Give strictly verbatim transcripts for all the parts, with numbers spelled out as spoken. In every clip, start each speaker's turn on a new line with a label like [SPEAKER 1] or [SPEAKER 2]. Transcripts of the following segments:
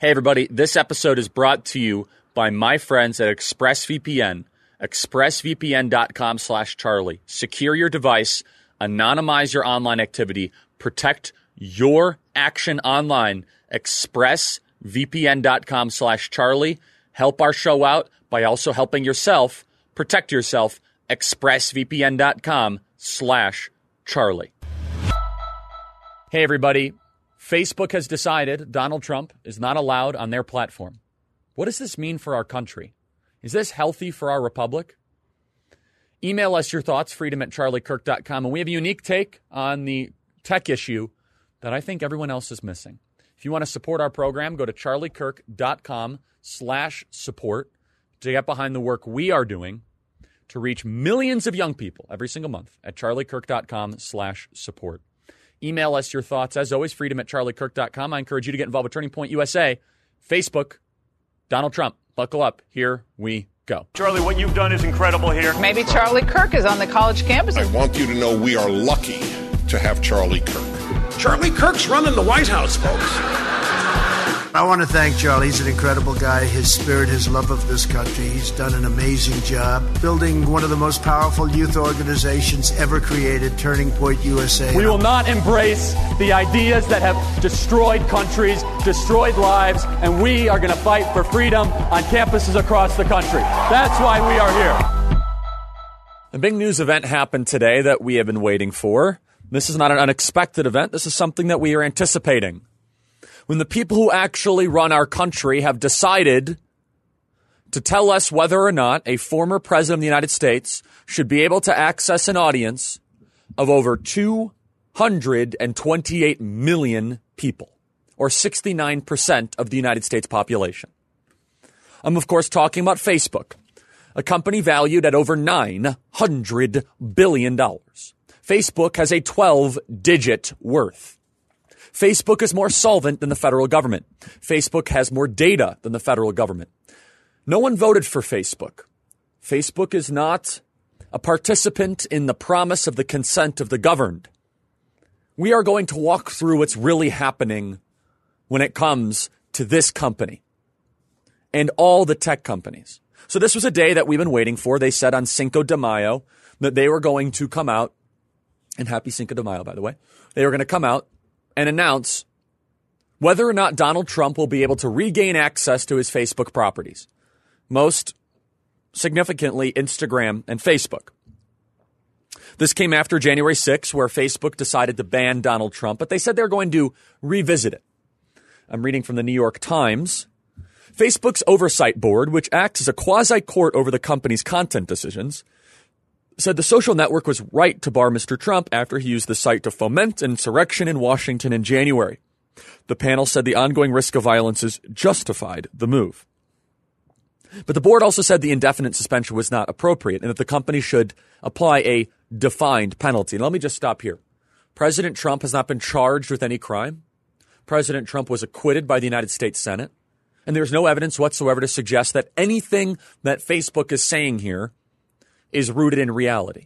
[SPEAKER 1] Hey, everybody. This episode is brought to you by my friends at ExpressVPN. ExpressVPN.com slash Charlie. Secure your device, anonymize your online activity, protect your action online. ExpressVPN.com slash Charlie. Help our show out by also helping yourself. Protect yourself. ExpressVPN.com slash Charlie. Hey, everybody. Facebook has decided Donald Trump is not allowed on their platform. What does this mean for our country? Is this healthy for our republic? Email us your thoughts, freedom at charlie kirk dot com. And we have a unique take on the tech issue that I think everyone else is missing. If you want to support our program, go to charliekirk.com slash support to get behind the work we are doing to reach millions of young people every single month at charliekirk.com slash support. Email us your thoughts. As always, freedom at charlie kirk dot com. I encourage you to get involved with Turning Point U S A. Facebook, Donald Trump. Buckle up. Here we go.
[SPEAKER 2] Charlie, what you've done is incredible here.
[SPEAKER 3] Maybe Charlie Kirk is on the college campus.
[SPEAKER 4] I want you to know we are lucky to have Charlie Kirk.
[SPEAKER 5] Charlie Kirk's running the White House, folks.
[SPEAKER 6] I want to thank Charlie. He's an incredible guy. His spirit, his love of this country. He's done an amazing job building one of the most powerful youth organizations ever created, Turning Point U S A.
[SPEAKER 7] We will not embrace the ideas that have destroyed countries, destroyed lives, and we are going to fight for freedom on campuses across the country. That's why we are here.
[SPEAKER 1] A big news event happened today that we have been waiting for. This is not an unexpected event. This is something that we are anticipating. When the people who actually run our country have decided to tell us whether or not a former president of the United States should be able to access an audience of over two hundred twenty-eight million people, or sixty-nine percent of the United States population. I'm, of course, talking about Facebook, a company valued at over nine hundred billion dollars. Facebook has a twelve-digit worth. Facebook is more solvent than the federal government. Facebook has more data than the federal government. No one voted for Facebook. Facebook is not a participant in the promise of the consent of the governed. We are going to walk through what's really happening when it comes to this company and all the tech companies. So this was a day that we've been waiting for. They said on Cinco de Mayo that they were going to come out, and happy Cinco de Mayo, by the way. They were going to come out and announce whether or not Donald Trump will be able to regain access to his Facebook properties. Most significantly, Instagram and Facebook. This came after January sixth, where Facebook decided to ban Donald Trump, but they said they're going to revisit it. I'm reading from the New York Times. Facebook's oversight board, which acts as a quasi-court over the company's content decisions, said the social network was right to bar Mister Trump after he used the site to foment an insurrection in Washington in January. The panel said the ongoing risk of violence is justified the move. But the board also said the indefinite suspension was not appropriate and that the company should apply a defined penalty. And let me just stop here. President Trump has not been charged with any crime. President Trump was acquitted by the United States Senate. And there's no evidence whatsoever to suggest that anything that Facebook is saying here is rooted in reality.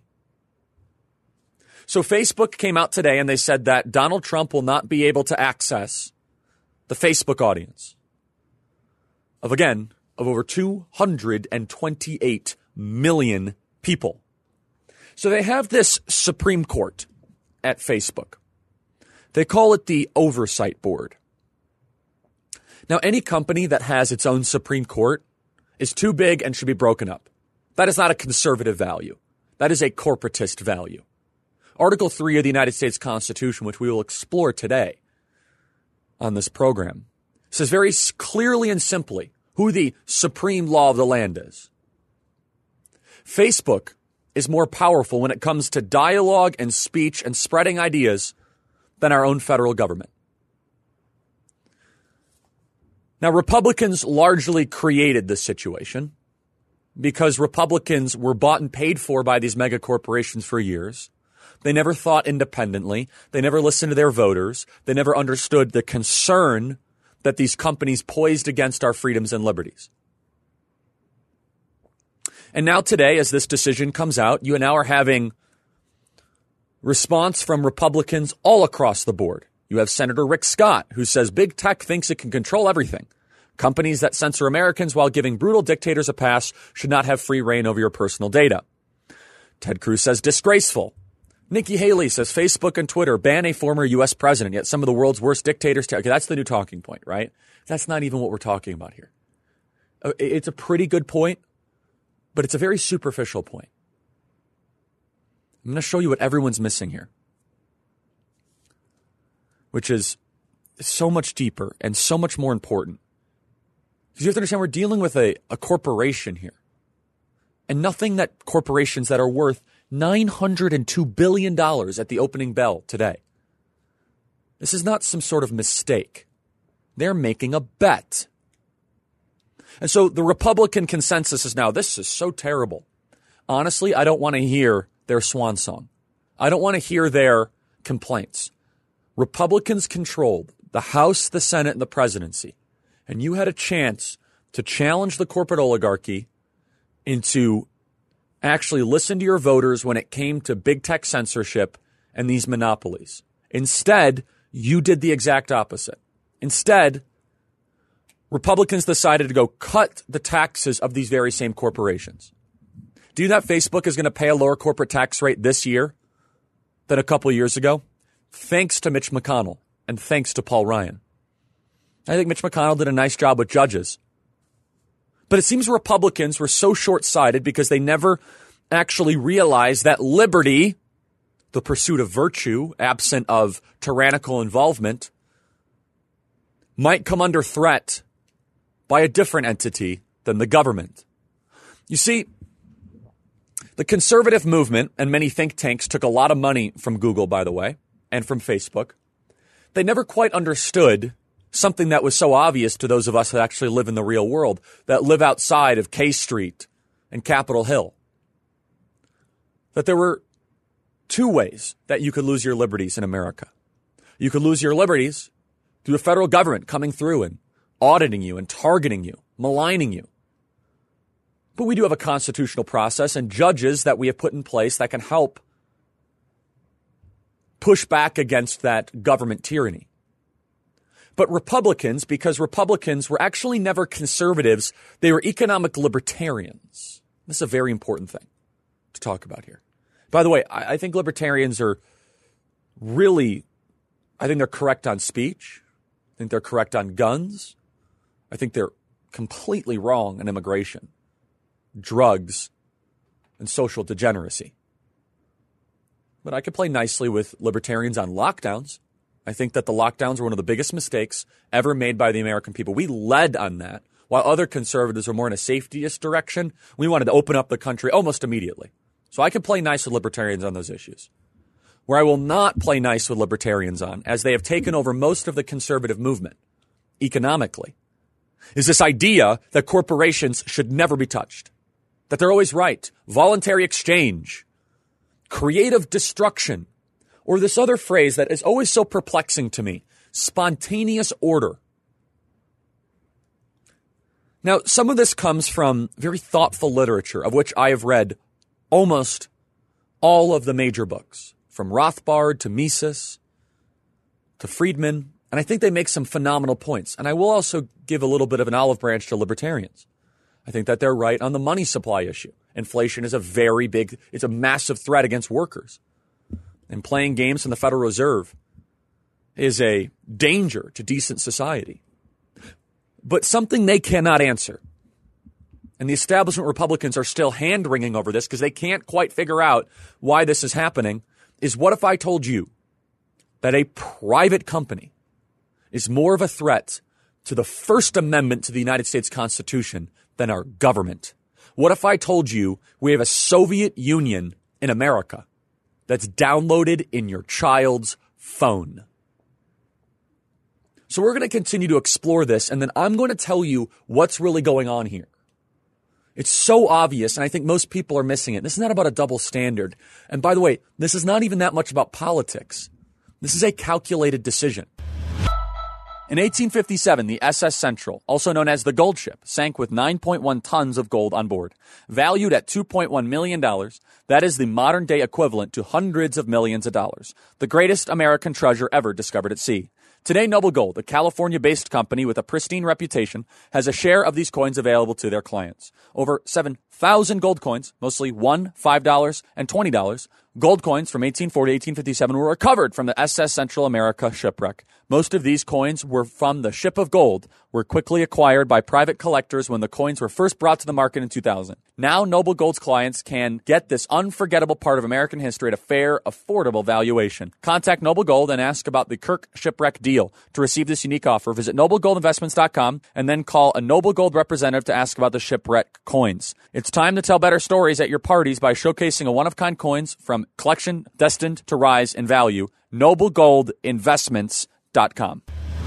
[SPEAKER 1] So Facebook came out today and they said that Donald Trump will not be able to access the Facebook audience of, again, of over two hundred twenty-eight million people. So they have this Supreme Court at Facebook. They call it the Oversight Board. Now, any company that has its own Supreme Court is too big and should be broken up. That is not a conservative value. That is a corporatist value. Article three of the United States Constitution, which we will explore today on this program, says very clearly and simply who the supreme law of the land is. Facebook is more powerful when it comes to dialogue and speech and spreading ideas than our own federal government. Now, Republicans largely created this situation because Republicans were bought and paid for by these mega corporations for years. They never thought independently. They never listened to their voters. They never understood the concern that these companies poised against our freedoms and liberties. And now today, as this decision comes out, you now are having response from Republicans all across the board. You have Senator Rick Scott, who says big tech thinks it can control everything. Companies that censor Americans while giving brutal dictators a pass should not have free reign over your personal data. Ted Cruz says disgraceful. Nikki Haley says Facebook and Twitter ban a former U S president, yet some of the world's worst dictators. T- okay, that's the new talking point, right? That's not even what we're talking about here. It's a pretty good point, but it's a very superficial point. I'm going to show you what everyone's missing here, which is so much deeper and so much more important. Because you have to understand we're dealing with a, a corporation here. And nothing that corporations that are worth nine hundred two billion dollars at the opening bell today. This is not some sort of mistake. They're making a bet. And so the Republican consensus is now, this is so terrible. Honestly, I don't want to hear their swan song. I don't want to hear their complaints. Republicans controlled the House, the Senate, and the presidency. And you had a chance to challenge the corporate oligarchy into actually listen to your voters when it came to big tech censorship and these monopolies. Instead, you did the exact opposite. Instead, Republicans decided to go cut the taxes of these very same corporations. Do you know that Facebook is going to pay a lower corporate tax rate this year than a couple of years ago? Thanks to Mitch McConnell and thanks to Paul Ryan. I think Mitch McConnell did a nice job with judges. But it seems Republicans were so short-sighted because they never actually realized that liberty, the pursuit of virtue, absent of tyrannical involvement, might come under threat by a different entity than the government. You see, the conservative movement and many think tanks took a lot of money from Google, by the way, and from Facebook. They never quite understood something that was so obvious to those of us that actually live in the real world, that live outside of K Street and Capitol Hill. That there were two ways that you could lose your liberties in America. You could lose your liberties through the federal government coming through and auditing you and targeting you, maligning you. But we do have a constitutional process and judges that we have put in place that can help push back against that government tyranny. But Republicans, because Republicans were actually never conservatives, they were economic libertarians. This is a very important thing to talk about here. By the way, I, I think libertarians are really, I think they're correct on speech. I think they're correct on guns. I think they're completely wrong on immigration, drugs, and social degeneracy. But I could play nicely with libertarians on lockdowns. I think that the lockdowns were one of the biggest mistakes ever made by the American people. We led on that, while other conservatives were more in a safetyist direction. We wanted to open up the country almost immediately. So I can play nice with libertarians on those issues. Where I will not play nice with libertarians on, as they have taken over most of the conservative movement, economically, is this idea that corporations should never be touched. That they're always right. Voluntary exchange. Creative destruction. Or this other phrase that is always so perplexing to me, spontaneous order. Now, some of this comes from very thoughtful literature, of which I have read almost all of the major books, from Rothbard to Mises to Friedman, and I think they make some phenomenal points. And I will also give a little bit of an olive branch to libertarians. I think that they're right on the money supply issue. Inflation is a very big, it's a massive threat against workers. And playing games from the Federal Reserve is a danger to decent society. But something they cannot answer, and the establishment Republicans are still hand-wringing over this because they can't quite figure out why this is happening, is what if I told you that a private company is more of a threat to the First Amendment to the United States Constitution than our government? What if I told you we have a Soviet Union in America that's downloaded in your child's phone? So we're going to continue to explore this, and then I'm going to tell you what's really going on here. It's so obvious, and I think most people are missing it. This is not about a double standard. And by the way, this is not even that much about politics. This is a calculated decision. In eighteen fifty-seven, the S S Central, also known as the Gold Ship, sank with nine point one tons of gold on board. Valued at two point one million dollars, that is the modern-day equivalent to hundreds of millions of dollars. The greatest American treasure ever discovered at sea. Today, Noble Gold, a California-based company with a pristine reputation, has a share of these coins available to their clients. Over seven thousand gold coins, mostly one dollar, five dollars, and twenty dollars, gold coins from eighteen forty to eighteen fifty-seven were recovered from the S S Central America shipwreck. Most of these coins were from the Ship of Gold, were quickly acquired by private collectors when the coins were first brought to the market in two thousand. Now, Noble Gold's clients can get this unforgettable part of American history at a fair, affordable valuation. Contact Noble Gold and ask about the Kirk shipwreck deal. To receive this unique offer, visit noble gold investments dot com and then call a Noble Gold representative to ask about the shipwreck coins. It's time to tell better stories at your parties by showcasing a one-of-kind coins from collection destined to rise in value. noble gold investments dot com.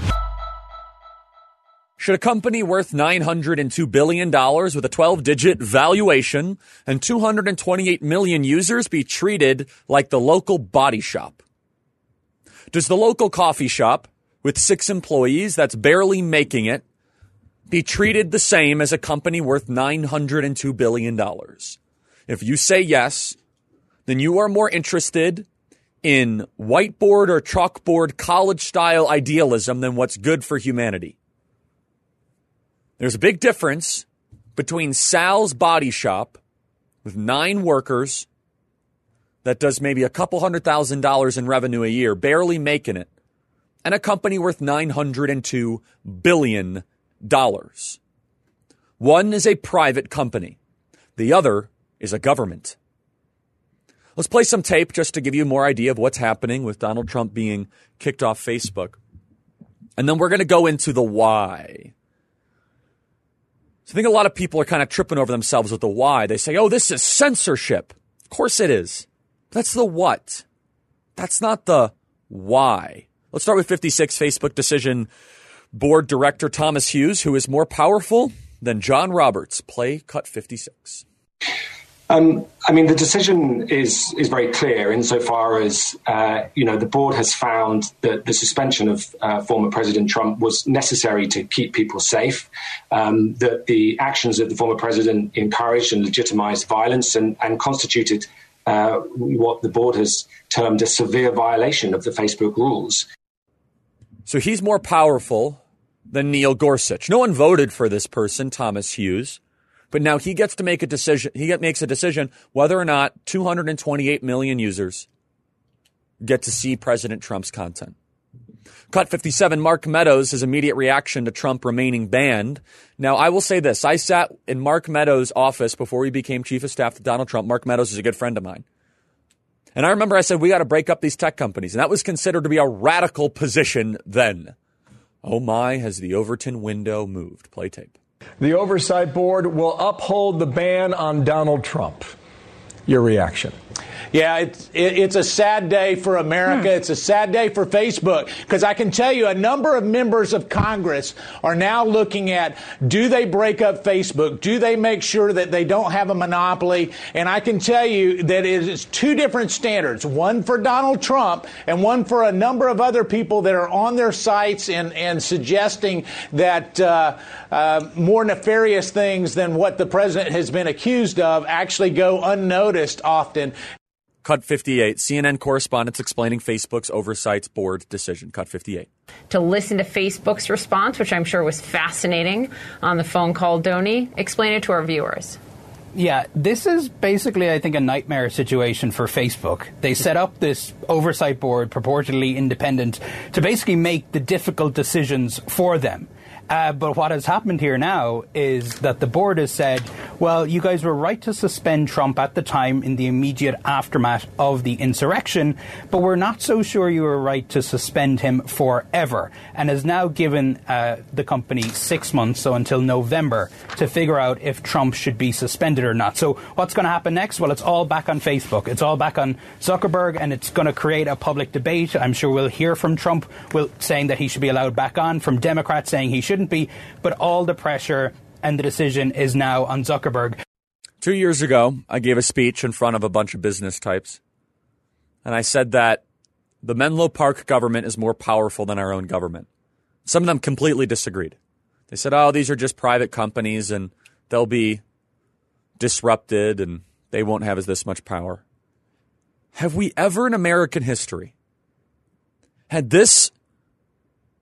[SPEAKER 1] Should a company worth nine hundred two billion dollars with a twelve-digit valuation and two hundred twenty-eight million users be treated like the local body shop? Does the local coffee shop with six employees that's barely making it be treated the same as a company worth nine hundred two billion dollars? If you say yes, then you are more interested in whiteboard or chalkboard college-style idealism than what's good for humanity. There's a big difference between Sal's Body Shop with nine workers that does maybe a couple hundred thousand dollars in revenue a year, barely making it, and a company worth nine hundred two billion dollars. One is a private company. The other is a government. Let's play some tape just to give you more idea of what's happening with Donald Trump being kicked off Facebook. And then we're going to go into the why. So I think a lot of people are kind of tripping over themselves with the why. They say, oh, this is censorship. Of course it is. That's the what. That's not the why. Let's start with fifty-six Facebook decision board director Thomas Hughes, who is more powerful than John Roberts. Play cut fifty-six.
[SPEAKER 8] Um, I mean, the decision is is very clear insofar as, uh, you know, the board has found that the suspension of uh, former President Trump was necessary to keep people safe, um, that the actions of the former president encouraged and legitimized violence and, and constituted uh, what the board has termed a severe violation of the Facebook rules.
[SPEAKER 1] So he's more powerful than Neil Gorsuch. No one voted for this person, Thomas Hughes. But now he gets to make a decision. He get, makes a decision whether or not two hundred twenty-eight million users get to see President Trump's content. Cut fifty-seven, Mark Meadows, his immediate reaction to Trump remaining banned. Now, I will say this. I sat in Mark Meadows' office before he became chief of staff to Donald Trump. Mark Meadows is a good friend of mine. And I remember I said, we got to break up these tech companies. And that was considered to be a radical position then. Oh my, has the Overton window moved? Play tape.
[SPEAKER 9] The Oversight Board will uphold the ban on Donald Trump. Your reaction?
[SPEAKER 10] Yeah, it's it, it's a sad day for America. Hmm. It's a sad day for Facebook, because I can tell you a number of members of Congress are now looking at, do they break up Facebook? Do they make sure that they don't have a monopoly? And I can tell you that it is two different standards, one for Donald Trump and one for a number of other people that are on their sites and, and suggesting that uh, uh, more nefarious things than what the president has been accused of actually go unnoticed often.
[SPEAKER 1] Cut fifty-eight, C N N correspondents explaining Facebook's Oversight Board decision. Cut fifty-eight.
[SPEAKER 11] To listen to Facebook's response, which I'm sure was fascinating on the phone call, Donnie, explain it to our viewers.
[SPEAKER 12] Yeah, this is basically, I think, a nightmare situation for Facebook. They set up this oversight board, purportedly independent, to basically make the difficult decisions for them. Uh, but what has happened here now is that the board has said, well, you guys were right to suspend Trump at the time in the immediate aftermath of the insurrection, but we're not so sure you were right to suspend him forever, and has now given uh, the company six months, so until November, to figure out if Trump should be suspended or not. So what's going to happen next? Well, it's all back on Facebook. It's all back on Zuckerberg, and it's going to create a public debate. I'm sure we'll hear from Trump will, saying that he should be allowed back on, from Democrats saying he shouldn't be, but all the pressure and the decision is now on Zuckerberg.
[SPEAKER 1] Two years ago, I gave a speech in front of a bunch of business types, and I said that the Menlo Park government is more powerful than our own government. Some of them completely disagreed. They said, oh, these are just private companies, and they'll be disrupted, and they won't have as this much power. Have we ever in American history had this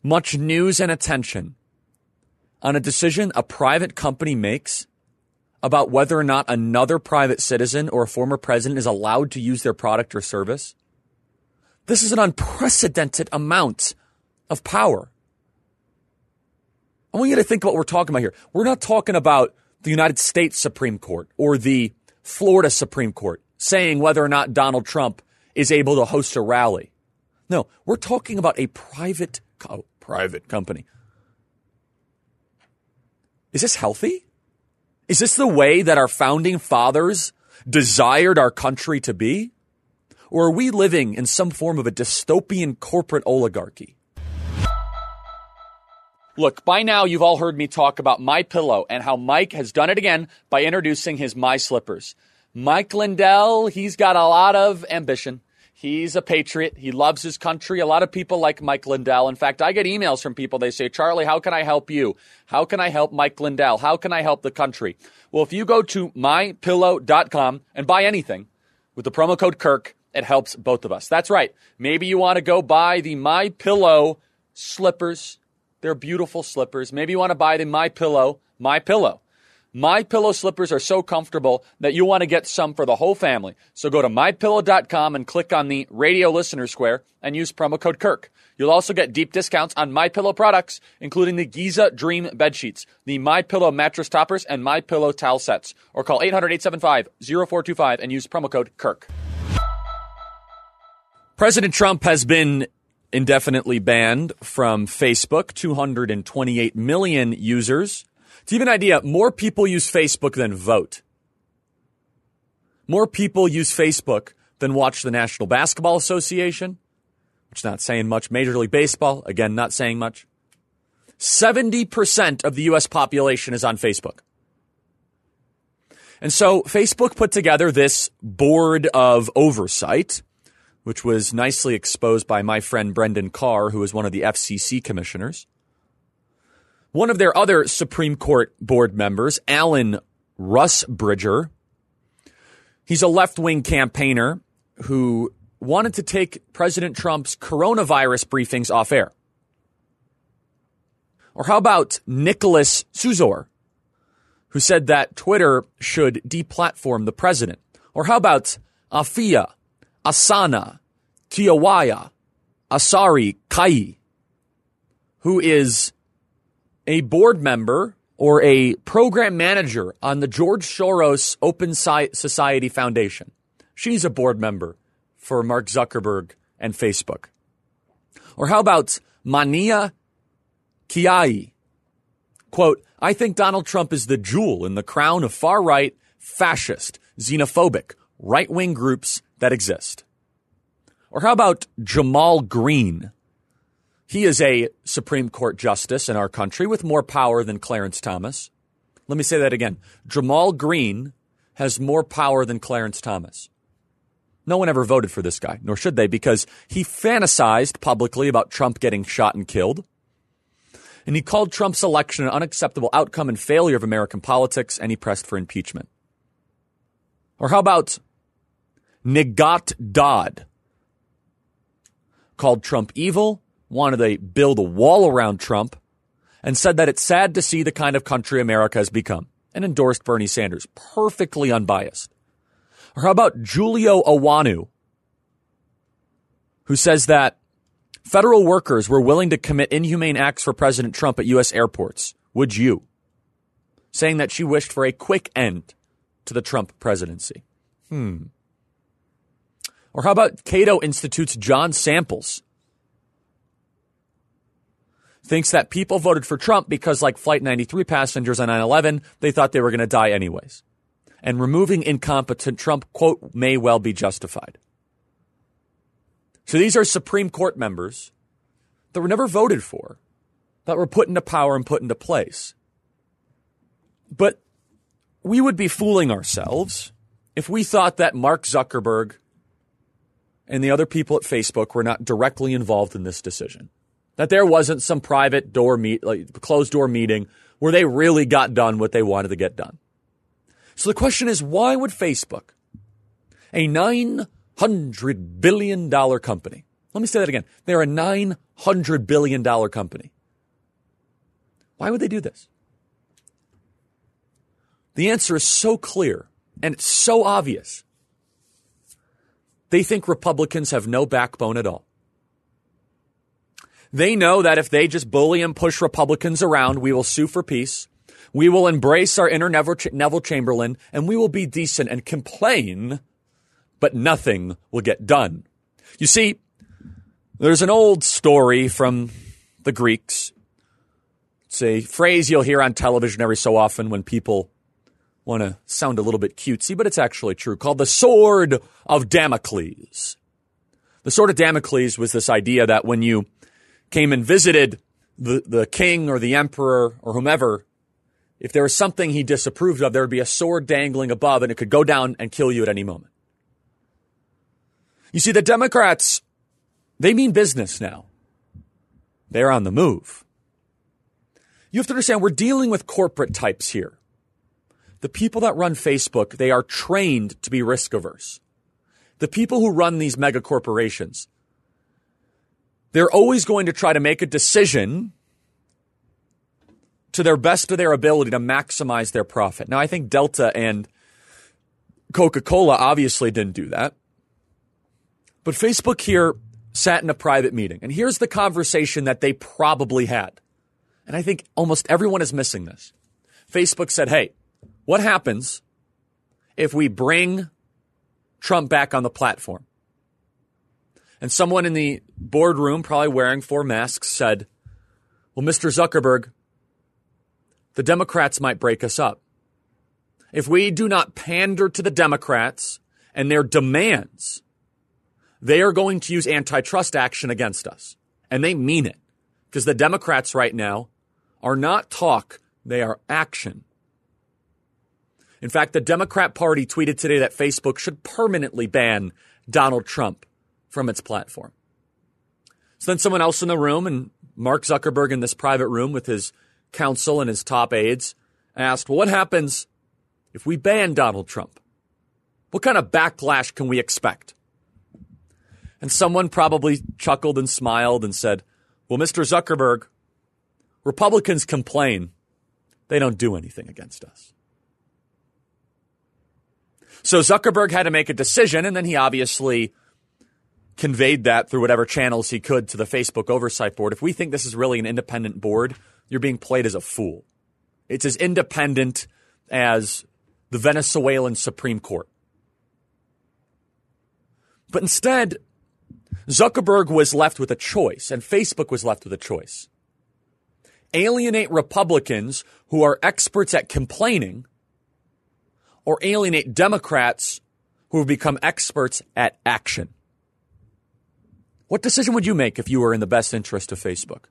[SPEAKER 1] much news and attention on a decision a private company makes about whether or not another private citizen or a former president is allowed to use their product or service. This is an unprecedented amount of power. I want you to think about what we're talking about here. We're not talking about the United States Supreme Court or the Florida Supreme Court saying whether or not Donald Trump is able to host a rally. No, we're talking about a private, oh, private company. Is this healthy? Is this the way that our founding fathers desired our country to be? Or are we living in some form of a dystopian corporate oligarchy? Look, by now you've all heard me talk about MyPillow and how Mike has done it again by introducing his My Slippers. Mike Lindell, he's got a lot of ambition. He's a patriot. He loves his country. A lot of people like Mike Lindell. In fact, I get emails from people. They say, Charlie, how can I help you? How can I help Mike Lindell? How can I help the country? Well, if you go to my pillow dot com and buy anything with the promo code Kirk, it helps both of us. That's right. Maybe you want to go buy the MyPillow slippers. They're beautiful slippers. Maybe you want to buy the MyPillow, MyPillow. MyPillow slippers are so comfortable that you want to get some for the whole family. So go to my pillow dot com and click on the radio listener square and use promo code Kirk. You'll also get deep discounts on MyPillow products, including the Giza Dream bed sheets, the MyPillow mattress toppers, and MyPillow towel sets. Or call eight hundred, eight seven five, zero four two five and use promo code Kirk. President Trump has been indefinitely banned from Facebook, two hundred twenty-eight million users. To give you an idea, more people use Facebook than vote. More people use Facebook than watch the National Basketball Association, which is not saying much. Major League Baseball, again, not saying much. seventy percent of the U S population is on Facebook. And so Facebook put together this board of oversight, which was nicely exposed by my friend Brendan Carr, who is one of the F C C commissioners. One of their other Supreme Court board members, Alan Rusbridger, he's a left-wing campaigner who wanted to take President Trump's coronavirus briefings off air. Or how about Nicholas Suzor, who said that Twitter should deplatform the president? Or how about Afia Asana Tiawaya Asari Kai, who is a board member or a program manager on the George Soros Open Society Foundation. She's a board member for Mark Zuckerberg and Facebook. Or how about Mania Kiai? Quote, I think Donald Trump is the jewel in the crown of far-right, fascist, xenophobic, right-wing groups that exist. Or how about Jamal Green? He is a Supreme Court justice in our country with more power than Clarence Thomas. Let me say that again. Jamal Green has more power than Clarence Thomas. No one ever voted for this guy, nor should they, because he fantasized publicly about Trump getting shot and killed. And he called Trump's election an unacceptable outcome and failure of American politics, and he pressed for impeachment. Or how about Nagat Dodd? Called Trump evil, wanted to build a wall around Trump, and said that it's sad to see the kind of country America has become, and endorsed Bernie Sanders, perfectly unbiased. Or how about Julio Awanu, who says that federal workers were willing to commit inhumane acts for President Trump at U S airports. Would you? Saying that she wished for a quick end to the Trump presidency. Hmm. Or how about Cato Institute's John Samples? Thinks that people voted for Trump because, like Flight ninety-three passengers on nine eleven, they thought they were going to die anyways. And removing incompetent Trump, quote, may well be justified. So these are Supreme Court members that were never voted for, that were put into power and put into place. But we would be fooling ourselves if we thought that Mark Zuckerberg and the other people at Facebook were not directly involved in this decision. That there wasn't some private door meet, like closed door meeting where they really got done what they wanted to get done. So the question is, why would Facebook, a nine hundred billion dollars company, Let me say that again. They're a nine hundred billion dollars company. Why would they do this? The answer is so clear, and it's so obvious. They think Republicans have no backbone at all. They know that if they just bully and push Republicans around, we will sue for peace, we will embrace our inner Neville Chamberlain, and we will be decent and complain, but nothing will get done. You see, there's an old story from the Greeks. It's a phrase you'll hear on television every so often when people want to sound a little bit cutesy, but it's actually true, called the Sword of Damocles. The Sword of Damocles was this idea that when you came and visited the, the king or the emperor or whomever, if there was something he disapproved of, there would be a sword dangling above and it could go down and kill you at any moment. You see, the Democrats, they mean business now. They're on the move. You have to understand, we're dealing with corporate types here. The people that run Facebook, they are trained to be risk averse. The people who run these mega corporations, they're always going to try to make a decision to their best of their ability to maximize their profit. Now, I think Delta and Coca-Cola obviously didn't do that. But Facebook here sat in a private meeting. And here's the conversation that they probably had. And I think almost everyone is missing this. Facebook said, hey, what happens if we bring Trump back on the platform? And someone in the boardroom, probably wearing four masks, said, well, Mister Zuckerberg, the Democrats might break us up. If we do not pander to the Democrats and their demands, they are going to use antitrust action against us. And they mean it, because the Democrats right now are not talk, they are action. In fact, the Democrat Party tweeted today that Facebook should permanently ban Donald Trump from its platform. So then someone else in the room, and Mark Zuckerberg in this private room with his counsel and his top aides, asked, well, what happens if we ban Donald Trump? What kind of backlash can we expect? And someone probably chuckled and smiled and said, well, Mister Zuckerberg, Republicans complain. They don't do anything against us. So Zuckerberg had to make a decision, and then he obviously conveyed that through whatever channels he could to the Facebook Oversight Board. If we think this is really an independent board, you're being played as a fool. It's as independent as the Venezuelan Supreme Court. But instead, Zuckerberg was left with a choice, and Facebook was left with a choice. Alienate Republicans who are experts at complaining, or alienate Democrats who have become experts at action. What decision would you make if you were in the best interest of Facebook?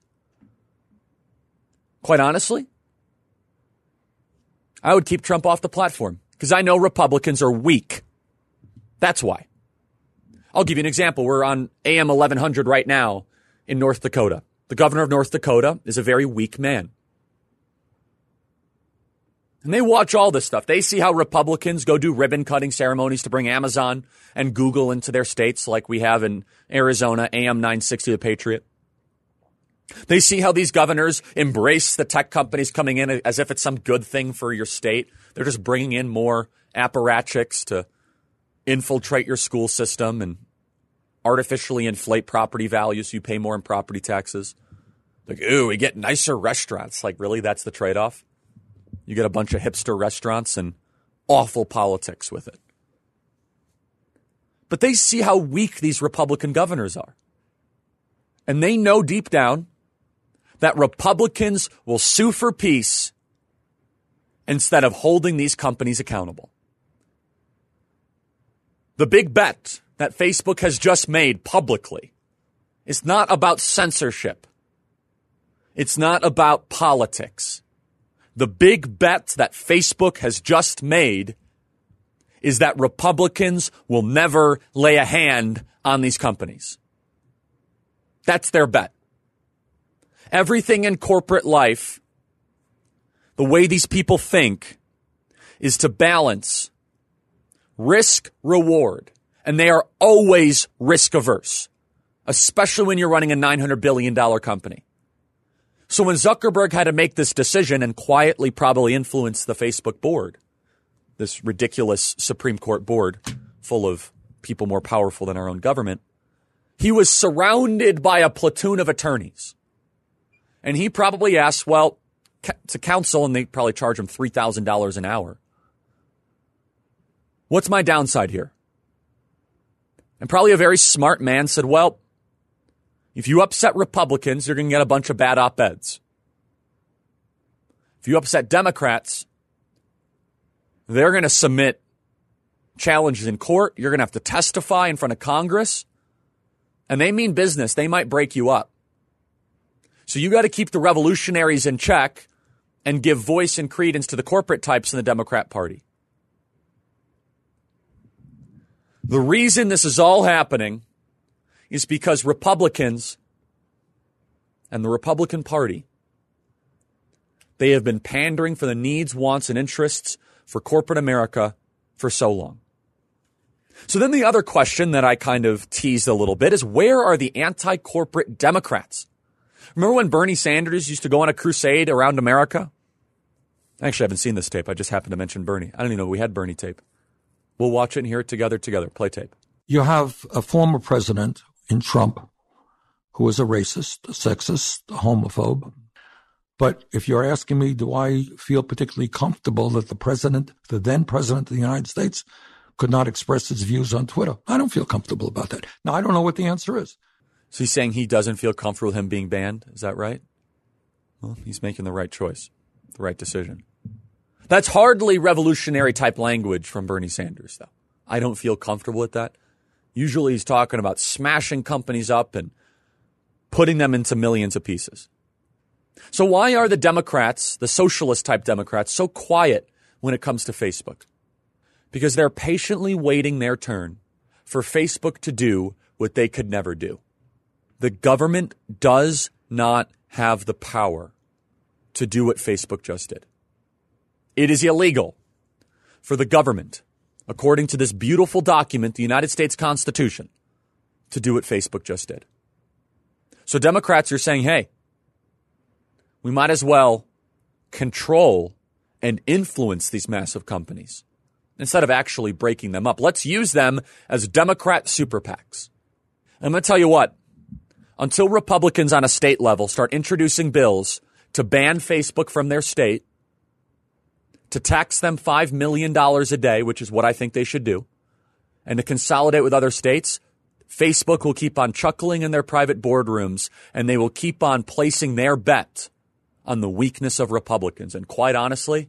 [SPEAKER 1] Quite honestly, I would keep Trump off the platform because I know Republicans are weak. That's why. I'll give you an example. We're on A M eleven hundred right now in North Dakota. The governor of North Dakota is a very weak man. And they watch all this stuff. They see how Republicans go do ribbon cutting ceremonies to bring Amazon and Google into their states like we have in Arizona, A M nine sixty The Patriot. They see how these governors embrace the tech companies coming in as if it's some good thing for your state. They're just bringing in more apparatchiks to infiltrate your school system and artificially inflate property values so you pay more in property taxes. Like, ooh, we get nicer restaurants. Like, really, that's the trade-off? You get a bunch of hipster restaurants and awful politics with it. But they see how weak these Republican governors are. And they know deep down that Republicans will sue for peace instead of holding these companies accountable. The big bet that Facebook has just made publicly is not about censorship. It's not about politics. The big bet that Facebook has just made is that Republicans will never lay a hand on these companies. That's their bet. Everything in corporate life, the way these people think, is to balance risk, reward. And they are always risk averse. especially when you're running a nine hundred billion dollars company. So when Zuckerberg had to make this decision and quietly probably influence the Facebook board, this ridiculous Supreme Court board full of people more powerful than our own government, he was surrounded by a platoon of attorneys. And he probably asked, well, to counsel, and they probably charge him three thousand dollars an hour. What's my downside here? And probably a very smart man said, well, if you upset Republicans, you're going to get a bunch of bad op-eds. If you upset Democrats, they're going to submit challenges in court. You're going to have to testify in front of Congress. And they mean business. They might break you up. So you got to keep the revolutionaries in check and give voice and credence to the corporate types in the Democrat Party. The reason this is all happening is because Republicans and the Republican Party, they have been pandering for the needs, wants, and interests for corporate America for so long. So then the other question that I kind of teased a little bit is, where are the anti-corporate Democrats? Remember when Bernie Sanders used to go on a crusade around America? I actually haven't seen this tape. I just happened to mention Bernie. I don't even know we had Bernie tape. We'll watch it and hear it together, together. Play tape.
[SPEAKER 13] You have a former president in Trump who is a racist, a sexist, a homophobe. But if you're asking me, do I feel particularly comfortable that the president, the then president of the United States, could not express his views on Twitter? I don't feel comfortable about that. Now, I don't know what the answer is.
[SPEAKER 1] So he's saying he doesn't feel comfortable with him being banned? Is that right? Well, he's making the right choice, the right decision. That's hardly revolutionary type language from Bernie Sanders, though. I don't feel comfortable with that. Usually he's talking about smashing companies up and putting them into millions of pieces. So why are the Democrats, the socialist type Democrats, so quiet when it comes to Facebook? Because they're patiently waiting their turn for Facebook to do what they could never do. The government does not have the power to do what Facebook just did. It is illegal for the government, according to this beautiful document, the United States Constitution, to do what Facebook just did. So Democrats are saying, hey, we might as well control and influence these massive companies instead of actually breaking them up. Let's use them as Democrat super PACs. And I'm going to tell you what, until Republicans on a state level start introducing bills to ban Facebook from their state, to tax them five million dollars a day, which is what I think they should do, and to consolidate with other states, Facebook will keep on chuckling in their private boardrooms, and they will keep on placing their bet on the weakness of Republicans. And quite honestly,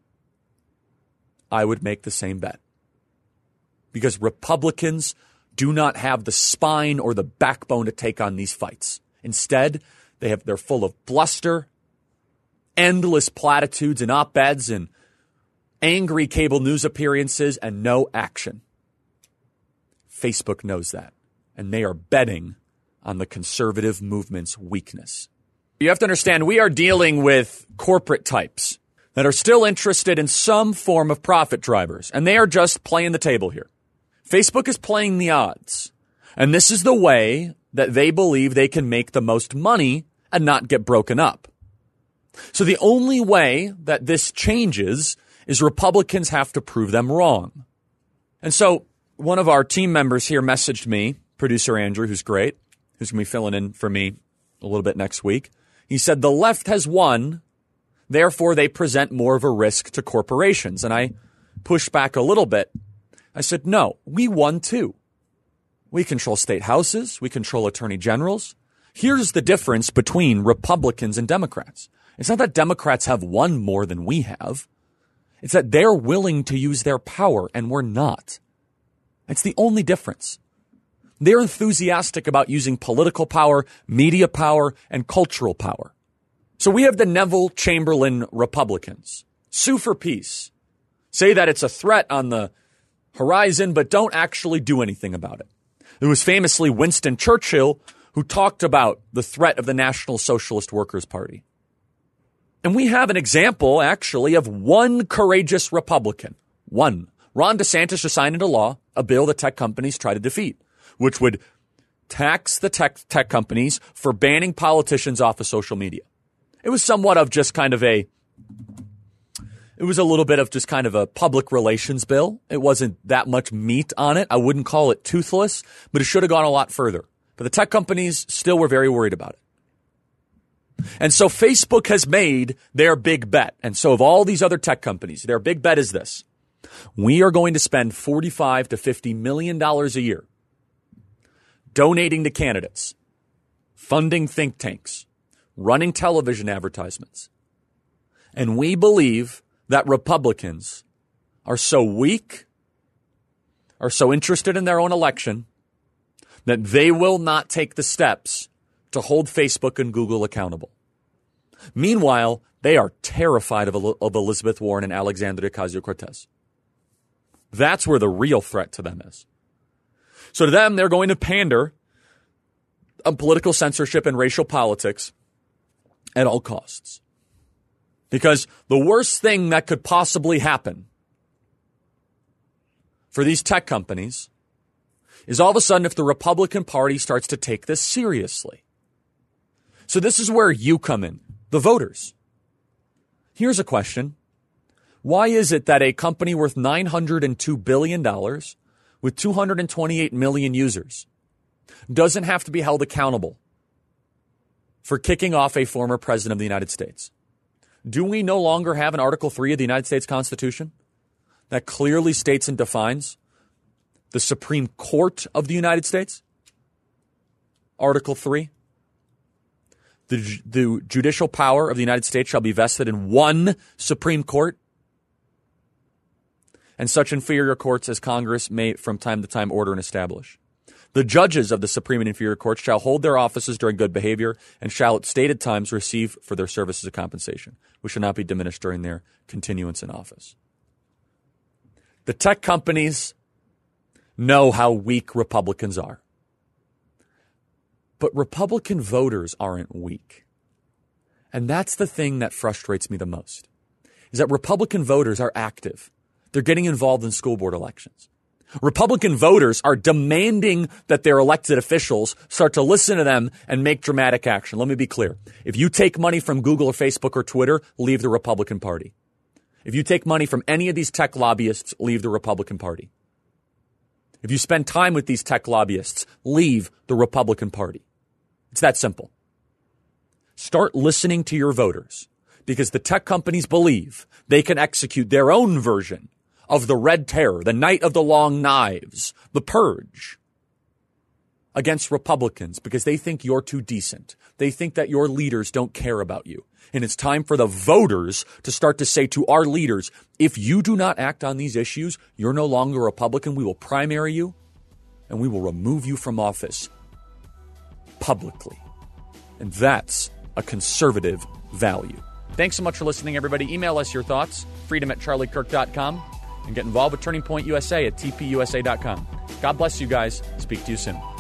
[SPEAKER 1] I would make the same bet. Because Republicans do not have the spine or the backbone to take on these fights. Instead, they have, they're full of bluster, endless platitudes and op-eds and angry cable news appearances and no action. Facebook knows that, and they are betting on the conservative movement's weakness. You have to understand, we are dealing with corporate types that are still interested in some form of profit drivers, and they are just playing the table here. Facebook is playing the odds, and this is the way that they believe they can make the most money and not get broken up. So the only way that this changes is Republicans have to prove them wrong. And so one of our team members here messaged me, producer Andrew, who's great, who's going to be filling in for me a little bit next week. He said, the left has won, therefore they present more of a risk to corporations. And I pushed back a little bit. I said, no, we won too. We control state houses. We control attorney generals. Here's the difference between Republicans and Democrats. It's not that Democrats have won more than we have. It's that they're willing to use their power and we're not. It's the only difference. They're enthusiastic about using political power, media power, and cultural power. So we have the Neville Chamberlain Republicans. Sue for peace. Say that it's a threat on the horizon, but don't actually do anything about it. It was famously Winston Churchill who talked about the threat of the National Socialist Workers' Party. And we have an example, actually, of one courageous Republican. One. Ron DeSantis just signed into law a bill that tech companies try to defeat, which would tax the tech, tech companies for banning politicians off of social media. It was somewhat of just kind of a, it was a little bit of just kind of a public relations bill. It wasn't that much meat on it. I wouldn't call it toothless, but it should have gone a lot further. But the tech companies still were very worried about it. And so Facebook has made their big bet. And so of all these other tech companies, their big bet is this. We are going to spend forty-five to fifty million dollars a year donating to candidates, funding think tanks, running television advertisements. And we believe that Republicans are so weak, are so interested in their own election, that they will not take the steps to hold Facebook and Google accountable. Meanwhile, they are terrified of, of Elizabeth Warren and Alexandria Ocasio-Cortez. That's where the real threat to them is. So to them, they're going to pander on political censorship and racial politics at all costs. Because the worst thing that could possibly happen for these tech companies is all of a sudden if the Republican Party starts to take this seriously. So this is where you come in, the voters. Here's a question. Why is it that a company worth nine hundred two billion dollars with two hundred twenty-eight million users doesn't have to be held accountable for kicking off a former president of the United States? Do we no longer have an Article three of the United States Constitution that clearly states and defines the Supreme Court of the United States? Article three. The, the judicial power of the United States shall be vested in one Supreme Court, and such inferior courts as Congress may from time to time order and establish. The judges of the Supreme and inferior courts shall hold their offices during good behavior and shall at stated times receive for their services a compensation, which shall not be diminished during their continuance in office. The tech companies know how weak Republicans are. But Republican voters aren't weak. And that's the thing that frustrates me the most, is that Republican voters are active. They're getting involved in school board elections. Republican voters are demanding that their elected officials start to listen to them and make dramatic action. Let me be clear. If you take money from Google or Facebook or Twitter, leave the Republican Party. If you take money from any of these tech lobbyists, leave the Republican Party. If you spend time with these tech lobbyists, leave the Republican Party. It's that simple. Start listening to your voters, because the tech companies believe they can execute their own version of the Red Terror, the Night of the Long Knives, the Purge, against Republicans because they think you're too decent. They think that your leaders don't care about you. And it's time for the voters to start to say to our leaders, if you do not act on these issues, you're no longer a Republican. We will primary you and we will remove you from office publicly. And that's a conservative value. Thanks so much for listening, everybody. Email us your thoughts, freedom at charlie kirk dot com, and get involved with Turning Point U S A at t p u s a dot com. God bless you guys. Speak to you soon.